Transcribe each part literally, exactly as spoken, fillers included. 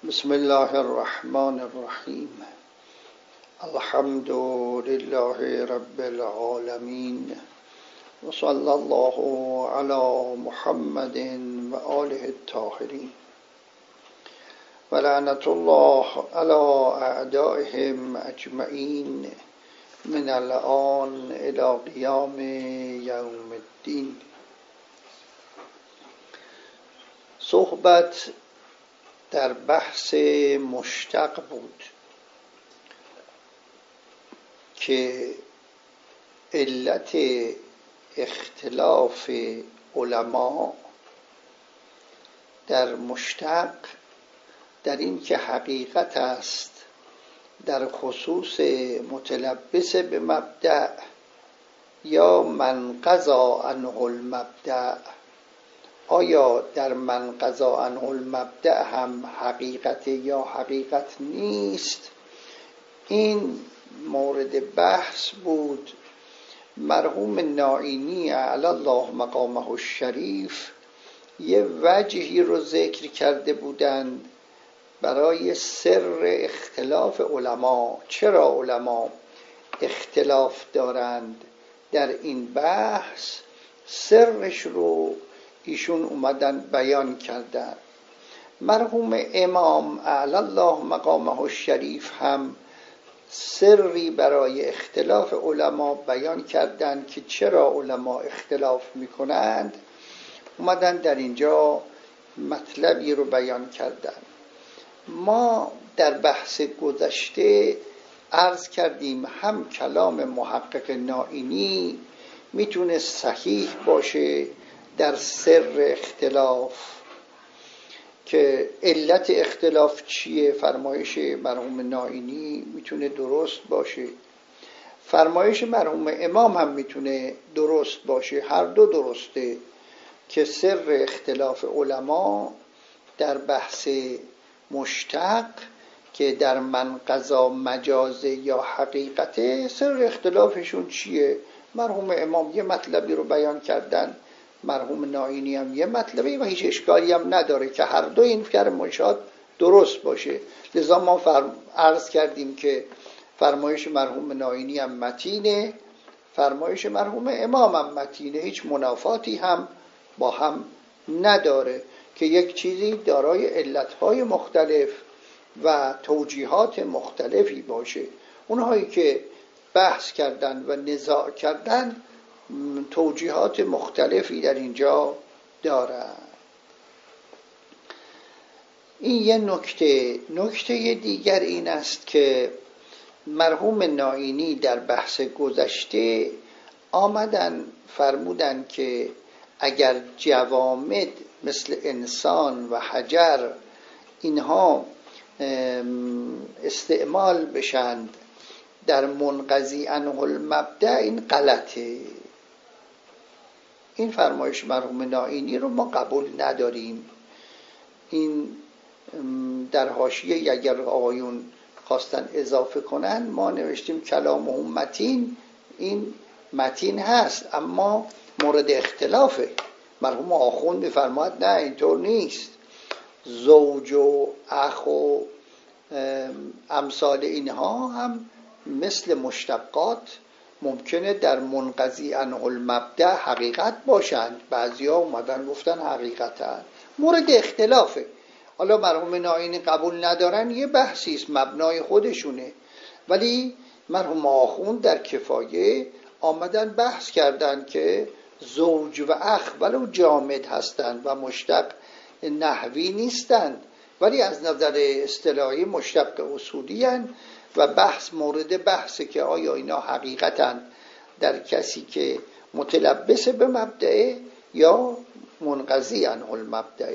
بسم الله الرحمن الرحیم. الحمد لله رب العالمین و صلی الله علی محمد و آله الطاهرین و لعنت الله علی اعدائهم اجمعین من الآن الی قیام یوم الدین. صحبت در بحث مشتق بود که علت اختلاف علما در مشتق در این که حقیقت است در خصوص متلبس به مبدأ یا من قضا عنه المبدأ. آیا در من قضا عنه المبدأ هم حقیقت یا حقیقت نیست؟ این مورد بحث بود. مرحوم نائینی اعلی الله مقامه الشریف یه وجهی رو ذکر کرده بودند برای سر اختلاف علما. چرا علما اختلاف دارند در این بحث؟ سرش رو ایشون اومدن بیان کردن. مرحوم امام اعلی الله مقامه الشریف هم سری برای اختلاف علما بیان کردند که چرا علما اختلاف میکنند. اومدن در اینجا مطلبی رو بیان کردن. ما در بحث گذشته عرض کردیم هم کلام محقق نائینی میتونه صحیح باشه در سر اختلاف، که علت اختلاف چیه؟ فرمایش مرحوم نائینی میتونه درست باشه، فرمایش مرحوم امام هم میتونه درست باشه، هر دو درسته، که سر اختلاف علما در بحث مشتق که در من قضا مجازه یا حقیقته، سر اختلافشون چیه؟ مرحوم امام یه مطلبی رو بیان کردن، مرحوم نائینی هم یه مطلبی، و هیچ اشکالی هم نداره که هر دو این فرمایشات درست باشه. لذا ما فرم... عرض کردیم که فرمایش مرحوم نائینی هم متینه، فرمایش مرحوم امام هم متینه، هیچ منافاتی هم با هم نداره که یک چیزی دارای علتهای مختلف و توجیهات مختلفی باشه. اونهایی که بحث کردن و نزاع کردن توجیهات مختلفی در اینجا دارن. این یه نکته. نکته دیگر این است که مرحوم نائینی در بحث گذشته آمدن فرمودن که اگر جوامد مثل انسان و حجر اینها استعمال بشند در منقضی عنه المبدأ، این غلطه. این فرمایش مرحوم نائینی رو ما قبول نداریم. این در حاشیه اگر آقایون خواستن اضافه کنن ما نوشتیم کلامه متین. این متین هست اما مورد اختلافه. مرحوم آخوند می‌فرماد نه اینطور نیست، زوج و اخ و امثال اینها هم مثل مشتقات ممکنه در منقضی عنه المبدأ حقیقت باشند. بعضیا اومدن گفتن حقیقتن، مورد اختلافه. حالا مرحوم نائینی قبول ندارن، یه بحثی است، مبنای خودشونه، ولی مرحوم آخوند در کفایه آمدن بحث کردن که زوج و اخ ولو جامد هستند و مشتق نحوی نیستند، ولی از نظر اصطلاحی مشتق اصولی هستند و بحث مورد بحثه که آیا اینا حقیقتاً در کسی که متلبس به مبدأ یا منقضی عنه المبدأ.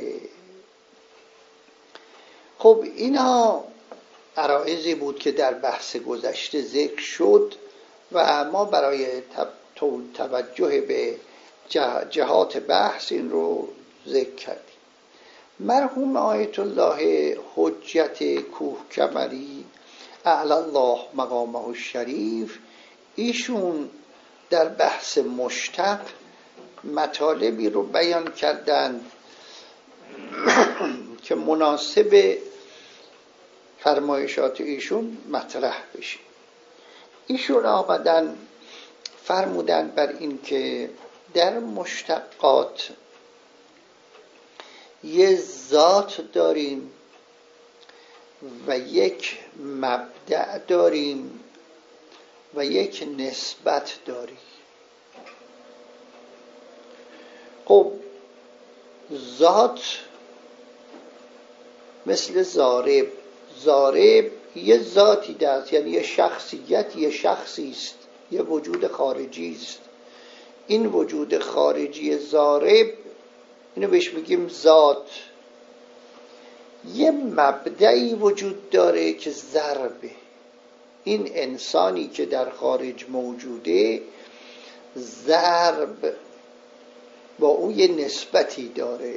خب اینها عرایضی بود که در بحث گذشته ذکر شد و ما برای توجه به جهات بحث این رو ذکر کردیم. مرحوم آیت الله حجت کوهکمری اعلی الله مقامه الشریف ایشون در بحث مشتق مطالبی رو بیان کردند که مناسب فرمایشات ایشون مطرح بشه. ایشون آمدن فرمودن بر این که در مشتقات یه ذات داریم و یک مبدأ داریم و یک نسبت داریم. خب ذات مثل ضارب، ضارب یه ذاتی دست، یعنی یه شخصیت، یه شخصی است، یه وجود خارجی است. این وجود خارجی ضارب، اینو بهش میگیم ذات. یه مبدعی وجود داره که ضربه. این انسانی که در خارج موجوده، ضرب با او یه نسبتی داره.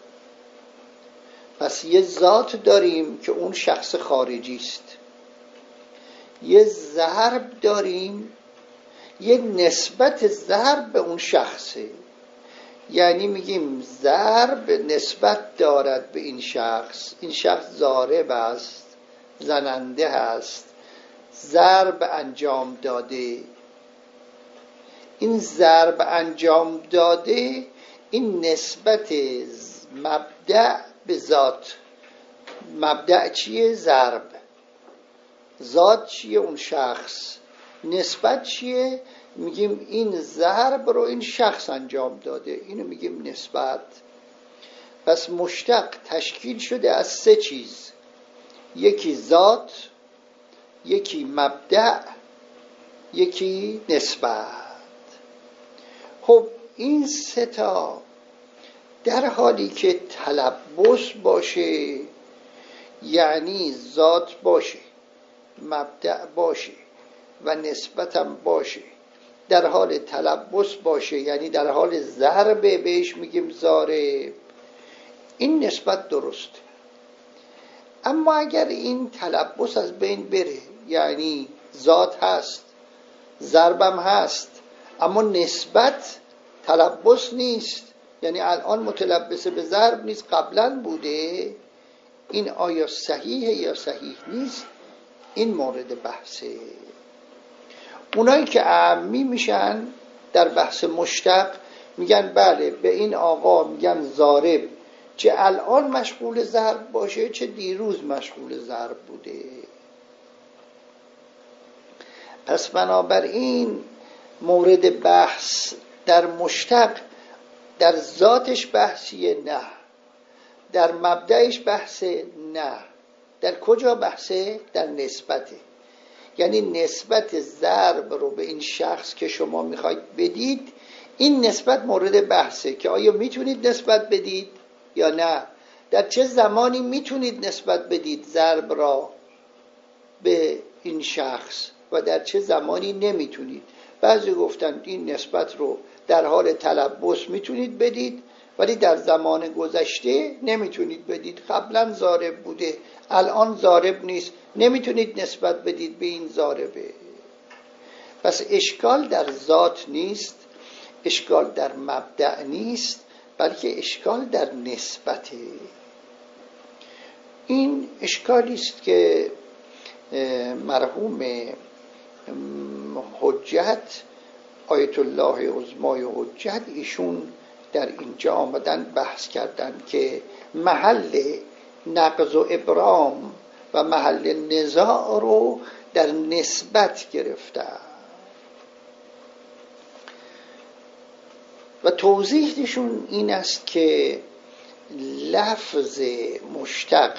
پس یه ذات داریم که اون شخص خارجی است، یه ضرب داریم، یه نسبت ضرب به اون شخصه. یعنی میگیم ضرب نسبت دارد به این شخص، این شخص ضارب است، زننده است، ضرب انجام داده. این ضرب انجام داده، این نسبت مبدأ به ذات. مبدأ چیه؟ ضرب. ذات چیه؟ اون شخص. نسبت چیه؟ میگیم این ضرب رو این شخص انجام داده، اینو میگیم نسبت. پس مشتق تشکیل شده از سه چیز، یکی ذات، یکی مبدأ، یکی نسبت. خب این سه تا در حالی که تلبس باشه، یعنی ذات باشه، مبدأ باشه و نسبتم باشه، در حال تلبس باشه، یعنی در حال ضربه، بهش میگیم ضارب، این نسبت درسته. اما اگر این تلبس از بین بره، یعنی ذات هست، ضربم هست، اما نسبت تلبس نیست، یعنی الان متلبس به ضرب نیست، قبلا بوده، این آیا صحیحه یا صحیح نیست؟ این مورد بحثه. اونایی که عامی میشن در بحث مشتق میگن بله به این آقا میگن ضارب، چه الان مشغول ضرب باشه چه دیروز مشغول ضرب بوده. پس بنابراین مورد بحث در مشتق در ذاتش بحثیه؟ نه. در مبدأش بحثه؟ نه. در کجا بحثه؟ در نسبته. یعنی نسبت ضرب رو به این شخص که شما میخواید بدید، این نسبت مورد بحثه که آیا میتونید نسبت بدید یا نه. در چه زمانی میتونید نسبت بدید ضرب را به این شخص و در چه زمانی نمیتونید. بعضی گفتن این نسبت رو در حال تلبس میتونید بدید، ولی در زمان گذشته نمیتونید بدید. قبلا ضارب بوده، الان ضارب نیست، نمیتونید نسبت بدید به این ضاربه. پس اشکال در ذات نیست، اشکال در مبدأ نیست، بلکه اشکال در نسبته. این اشکالی است که مرحوم حجت آیت الله عظمای حجت ایشون در اینجا آمدن بحث کردن که محل نقض و ابرام و محل نزاع رو در نسبت گرفتن و توضیحشون این است که لفظ مشتق،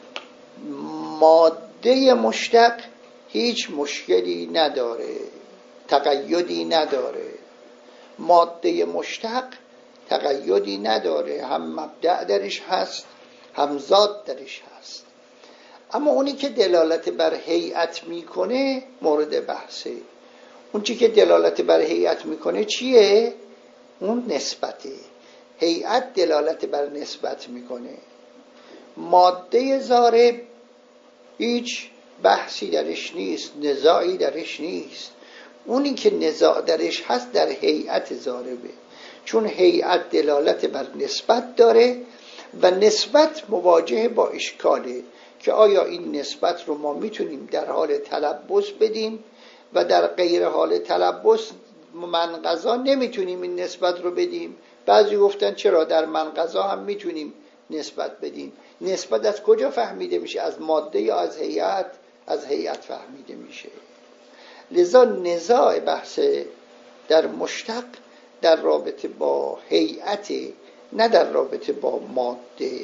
ماده مشتق هیچ مشکلی نداره، تقیدی نداره. ماده مشتق تقیدی نداره، هم مبدأ درش هست هم ذات درش هست. اما اونی که دلالت بر هیئت میکنه مورد بحثه. اون چی که دلالت بر هیئت میکنه چیه؟ اون نسبته. هیئت دلالت بر نسبت میکنه. ماده ضارب هیچ بحثی درش نیست، نزاعی درش نیست. اونی که نزاع درش هست در هیئت ضاربه، چون هیئت دلالت بر نسبت داره و نسبت مواجه با اشکاله. که آیا این نسبت رو ما میتونیم در حال تلبس بدیم و در غیر حال تلبس منقضا نمیتونیم این نسبت رو بدیم. بعضی گفتن چرا در منقضا هم میتونیم نسبت بدیم. نسبت از کجا فهمیده میشه؟ از ماده یا از هیئت؟ از هیئت فهمیده میشه. لذا نزاع بحث در مشتق در رابطه با هیئت، نه در رابطه با ماده.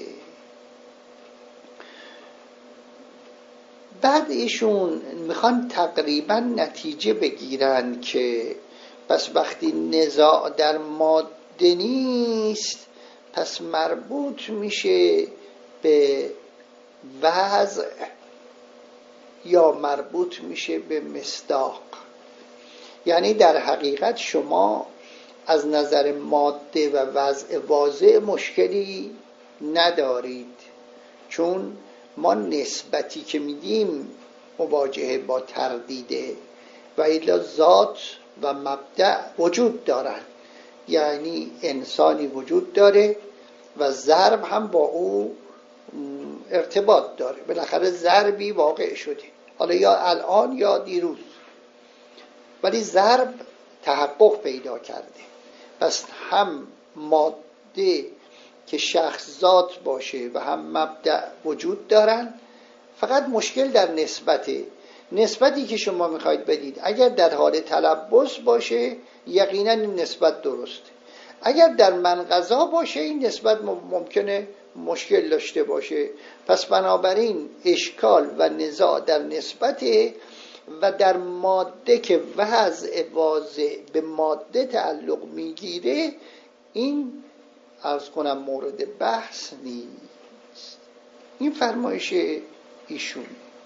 بعد ایشون میخوان تقریبا نتیجه بگیرن که پس وقتی نزاع در ماده نیست پس مربوط میشه به وضع یا مربوط میشه به مصداق. یعنی در حقیقت شما از نظر ماده و وضع واضح مشکلی ندارید، چون ما نسبتی که میدیم مواجهه با تردیده و الا ذات و مبدأ وجود دارن. یعنی انسانی وجود داره و ضرب هم با او ارتباط داره، بالاخره ضربی واقع شده، حالا یا الان یا دیروز، ولی ضرب تحقق پیدا کرده. پس هم ماده که شخص ذات باشه و هم مبدأ وجود دارن، فقط مشکل در نسبته. نسبتی که شما میخواید بدید اگر در حال تلبس باشه یقینا این نسبت درسته، اگر در منقضا باشه این نسبت ممکنه مشکل داشته باشه. پس بنابراین اشکال و نزاع در نسبته و در ماده که وضع واضح به ماده تعلق میگیره این عرض کنم مورد بحث نیست. این فرمایش ایشون.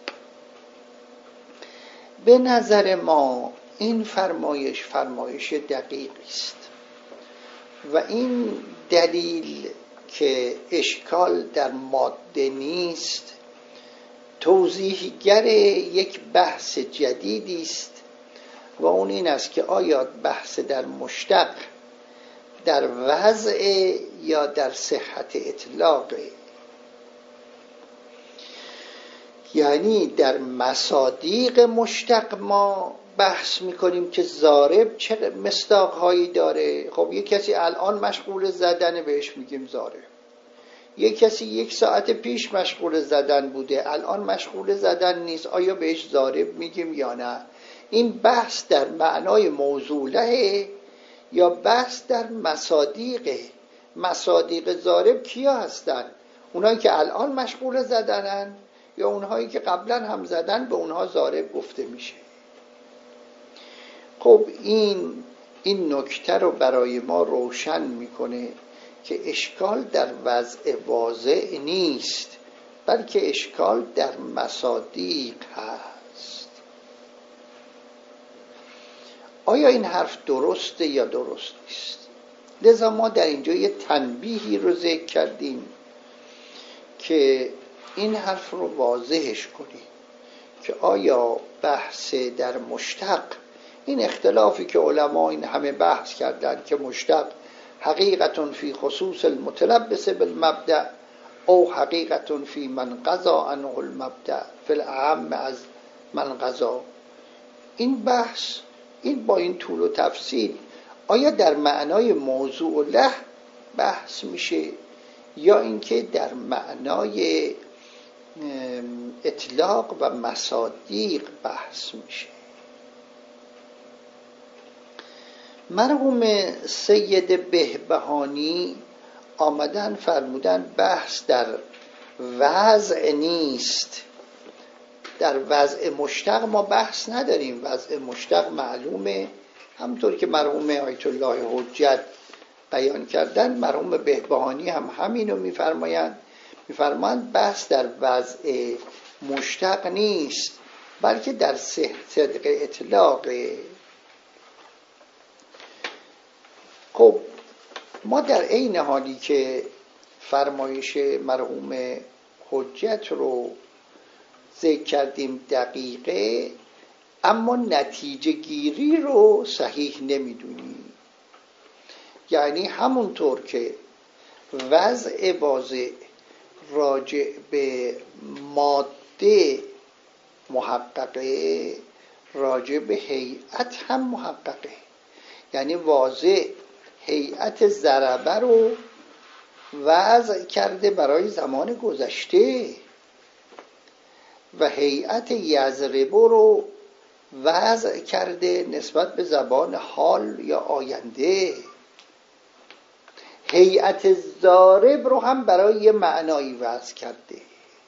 به نظر ما این فرمایش فرمایش دقیقی است و این دلیل که اشکال در ماده نیست توضیحگر یک بحث جدیدی است و اون این است که آیا بحث در مشتق در وضع یا در صحت اطلاق. یعنی در مصادیق مشتق ما بحث میکنیم که ضارب چه مصداقهایی داره. خب یک کسی الان مشغول زدن بهش میگیم ضارب، یک کسی یک ساعت پیش مشغول زدن بوده الان مشغول زدن نیست، آیا بهش ضارب میگیم یا نه؟ این بحث در معنای موضوعه یا بحث در مصادیقه. مصادیق ضارب کیا هستن؟ اونایی که الان مشغول زدنن یا اونهایی که قبلا هم زدن به اونها ضارب گفته میشه؟ خب این این نکته رو برای ما روشن میکنه که اشکال در وضع واضح نیست بلکه اشکال در مصادیق هست. آیا این حرف درسته یا درست نیست؟ لذا ما در اینجا یه تنبیهی رو ذکر کردیم که این حرف رو واضحش کنیم که آیا بحث در مشتق، این اختلافی که علما این همه بحث کردن که مشتق حقیقت فی خصوص المتلبس بالمبدأ او حقیقت فی من قضا عنه المبدأ فی الاعم از من قضا، این بحث این با این طول و تفصیل آیا در معنای موضوع له بحث میشه یا اینکه در معنای اطلاق و مصادیق بحث میشه؟ مرحوم سید بهبهانی آمدن فرمودن بحث در وضع نیست. در وضع مشتق ما بحث نداریم. وضع مشتق معلومه، همطور که مرحوم آیت الله حجت بیان کردن مرحوم بهبهانی هم همینو میفرمایند. میفرمایند بحث در وضع مشتق نیست بلکه در صدق اطلاق. خب ما در عین حالی که فرمایش مرحوم حجت رو ذکر کردیم دقیقه، اما نتیجه گیری رو صحیح نمیدونیم. یعنی همونطور که وضع واضح راجع به ماده محققه، راجع به هیئت هم محققه. یعنی واضح هیئت ضربه رو وضع کرده برای زمان گذشته و هیئت یضرب رو وضع کرده نسبت به زبان حال یا آینده. هیئت ضارب رو هم برای یه معنایی وضع کرده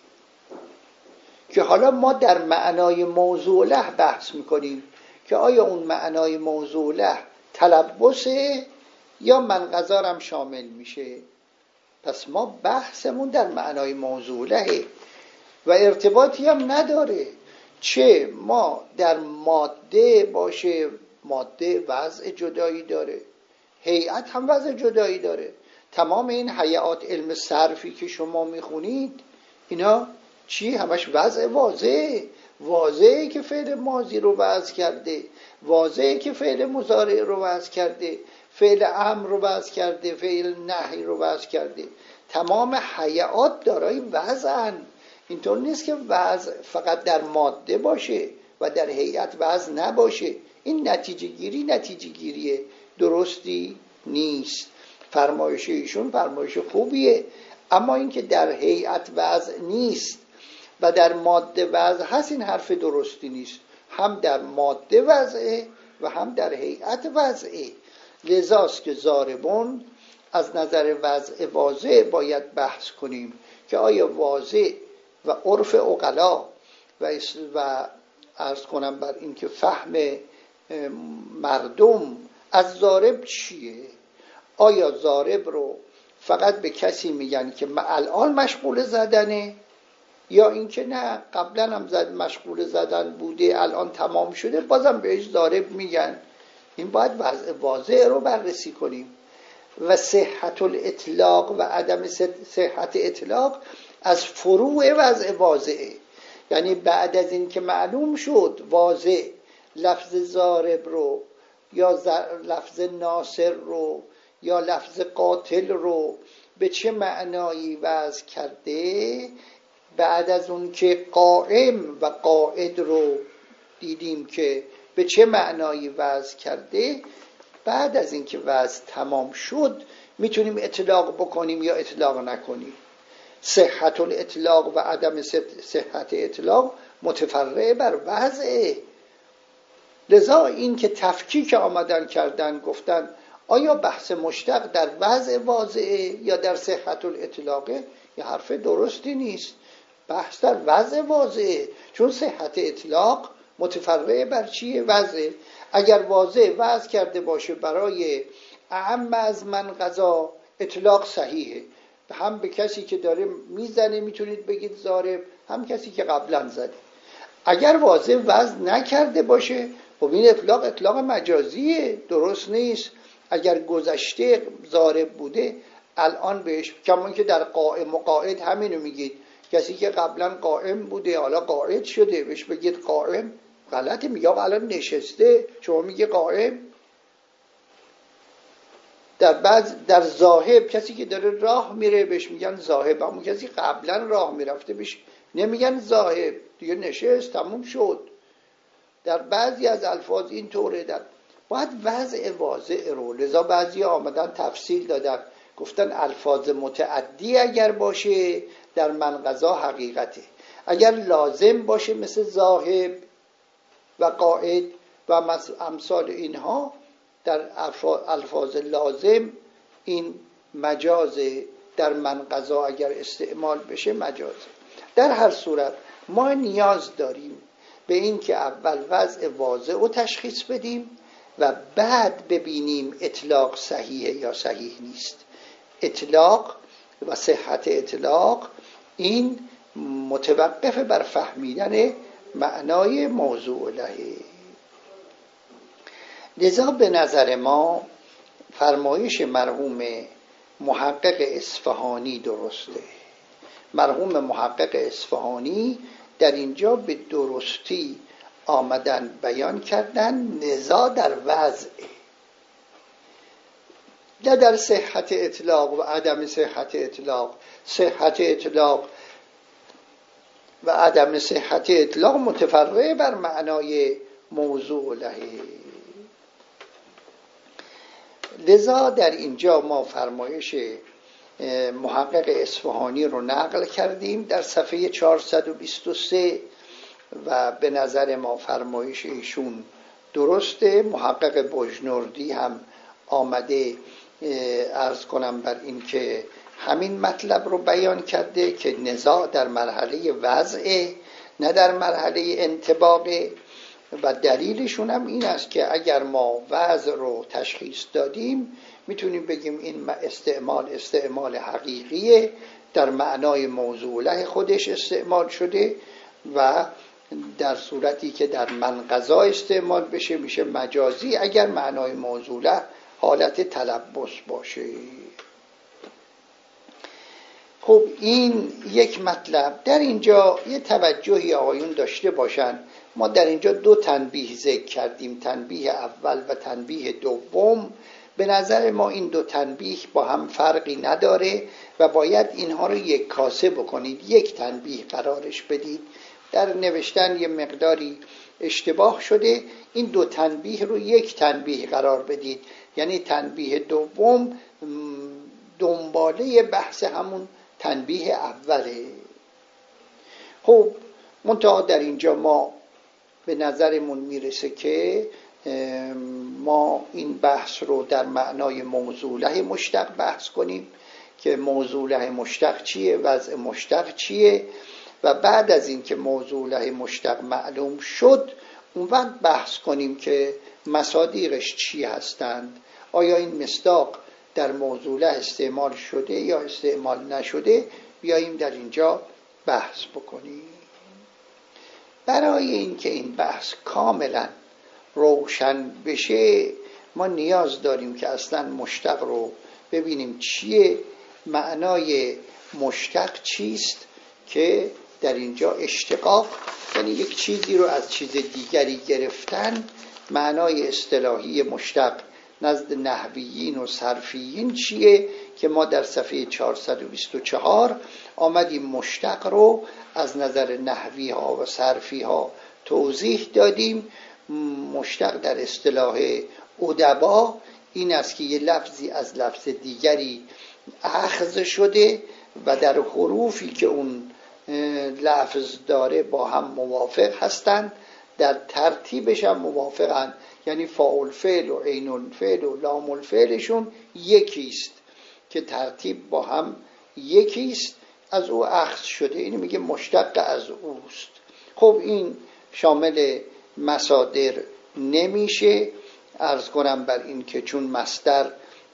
که حالا ما در معنای موضوع له بحث میکنیم که آیا اون معنای موضوع له تلبسه یا منقضا هم شامل میشه. پس ما بحثمون در معنای موضوع لهه و ارتباطی هم نداره چه ما در ماده باشه، ماده وضع جدایی داره، هیئت هم وضع جدایی داره. تمام این هیئات علم صرفی که شما میخونید اینا چی؟ همش وضع واضحه. واضحه که فعل ماضی رو وضع کرده، واضحه که فعل مضارع رو وضع کرده، فعل امر رو وضع کرده، فعل نهی رو وضع کرده. تمام هیئات دارای وضعن. اینطور نیست که وضع فقط در ماده باشه و در هیئت وضع نباشه. این نتیجه گیری نتیجه گیری درستی نیست. فرمایش ایشون فرمایش خوبیه، اما اینکه در هیئت وضع نیست و در ماده وضع هست این حرف درستی نیست. هم در ماده وضعه و هم در هیئت وضعه. لذاست که ضاربون از نظر وضع واضح باید بحث کنیم که آیا واضح و عرف عقلا و و عرض کنم بر این که فهم مردم از ضارب چیه؟ آیا ضارب رو فقط به کسی میگن که الان مشغول زدنه، یا اینکه نه قبلا هم زد مشغول زدن بوده الان تمام شده بازم بهش ضارب میگن؟ این باید وضع واضح رو بررسی کنیم. و صحت الاطلاق و عدم صحت اطلاق از فروع وضع واضحه. یعنی بعد از این که معلوم شد واضح لفظ ضارب رو یا لفظ ناصر رو یا لفظ قاتل رو به چه معنایی وضع کرده، بعد از اون که قائم و قائد رو دیدیم که به چه معنایی وضع کرده، بعد از این که وضع تمام شد میتونیم اطلاق بکنیم یا اطلاق نکنیم. صحت الاطلاق و عدم صحت اطلاق متفرع بر وضعه. لذا این که تفکیک آمدن کردن گفتن آیا بحث مشتق در وضع واضعه یا در صحت الاطلاقه، یه حرف درستی نیست. بحث در وضع واضعه، چون صحت اطلاق متفرع بر چیه؟ وضعه. اگر واضح وضع کرده باشه برای اعم از من قضا اطلاق صحیحه، هم به کسی که داره میزنه میتونید بگید ضارب، هم کسی که قبلا زده. اگر واضح وضع نکرده باشه خب این اطلاق اطلاق مجازیه، درست نیست. اگر گذشته ضارب بوده الان بهش، کمان که در قائم و قائد همینو میگید، کسی که قبلا قائم بوده حالا قائد شده بهش بگید قائم، غلطه. میگه الان نشسته شما میگه قائم. در بعض در ذاهب کسی که داره راه میره بهش میگن ذاهب، اما کسی قبلا راه میرفته بهش نمیگن ذاهب، دیگه نشست تموم شد. در بعضی از الفاظ این طوره. در باید وضع واضح رو، لذا بعضی آمدن تفصیل دادن گفتن الفاظ متعدی اگر باشه در منقضا حقیقته، اگر لازم باشه مثل ذاهب و قائد و امثال اینها در الفاظ لازم این مجازه، در منقضا اگر استعمال بشه مجازه. در هر صورت ما نیاز داریم به این که اول وضع واضح رو تشخیص بدیم و بعد ببینیم اطلاق صحیحه یا صحیح نیست. اطلاق و صحت اطلاق این متوقف بر فهمیدن معنای موضوع لهه. لذا به نظر ما فرمایش مرحوم محقق اصفهانی درسته. مرحوم محقق اصفهانی در اینجا به درستی آمدن بیان کردن نزاع در وضع. نه در صحت اطلاق و عدم صحت اطلاق. صحت اطلاق و عدم صحت اطلاق متفرع بر معنای موضوع له. لذا در اینجا ما فرمایش محقق اصفهانی رو نقل کردیم در صفحه چهارصد و بیست و سه و به نظر ما فرمایش ایشون درسته. محقق بجنوردی هم آمده عرض کنم بر این که همین مطلب رو بیان کرده که نزاع در مرحله وضع نه در مرحله انطباق، و دلیلشون هم این است که اگر ما وضع رو تشخیص دادیم میتونیم بگیم این استعمال استعمال حقیقیه، در معنای موضوع له خودش استعمال شده، و در صورتی که در منقضا استعمال بشه میشه مجازی اگر معنای موضوع له حالت تلبس باشه. خب این یک مطلب. در اینجا یه توجهی آقایون داشته باشن، ما در اینجا دو تنبیه ذکر کردیم، تنبیه اول و تنبیه دوم. به نظر ما این دو تنبیه با هم فرقی نداره و باید اینها رو یک کاسه بکنید، یک تنبیه قرارش بدید. در نوشتن یه مقداری اشتباه شده، این دو تنبیه رو یک تنبیه قرار بدید، یعنی تنبیه دوم دنباله بحث همون تنبیه اوله. خب منتها در اینجا ما به نظرمون میرسه که ما این بحث رو در معنای موضوع له مشتق بحث کنیم که موضوع له مشتق چیه، وضع مشتق چیه، و بعد از این که موضوع له مشتق معلوم شد اون وقت بحث کنیم که مصادیقش چی هستند. آیا این مصداق در موضوع له استعمال شده یا استعمال نشده، بیاییم در اینجا بحث بکنیم. برای اینکه این بحث کاملا روشن بشه ما نیاز داریم که اصلا مشتق رو ببینیم چیه، معنای مشتق چیست، که در اینجا اشتقاق یعنی یک چیزی رو از چیز دیگری گرفتن. معنای اصطلاحی مشتق نزد نحویین و صرفیین چیه که ما در صفحه چهارصد و بیست و چهار آمدیم مشتق رو از نظر نحوی ها و صرفی ها توضیح دادیم. مشتق در اصطلاح ادبا این است که یه لفظی از لفظ دیگری اخذ شده و در حروفی که اون لفظ داره با هم موافق هستند، در ترتیبش هم موافقند، یعنی فاعل فعل و عین الفعل و لام الفعلشون یکیست که ترتیب با هم یکیست، از او اخذ شده، این میگه مشتق از اوست. خب این شامل مصادر نمیشه، عرض کنم بر این که چون مصدر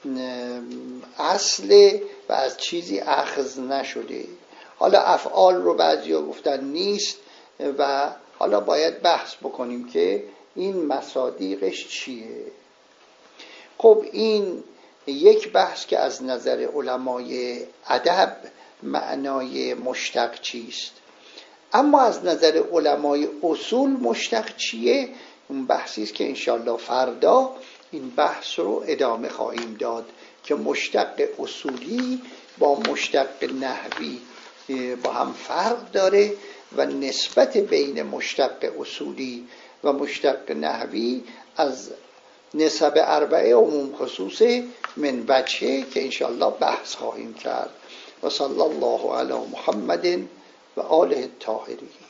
اصله و از چیزی اخذ نشده. حالا افعال رو بعضیا گفتن نیست و حالا باید بحث بکنیم که این مصادیقش چیه. خب این یک بحث که از نظر علمای ادب معنای مشتق چیست، اما از نظر علمای اصول مشتق چیه اون بحثی است که انشالله فردا این بحث رو ادامه خواهیم داد که مشتق اصولی با مشتق نحوی با هم فرق داره و نسبت بین مشتق اصولی و مشتق نحوی از نسب اربعه عموم خصوص من وجهه که انشاءالله بحث خواهیم کرد. و صلی الله علی محمد و آله الطاهرین.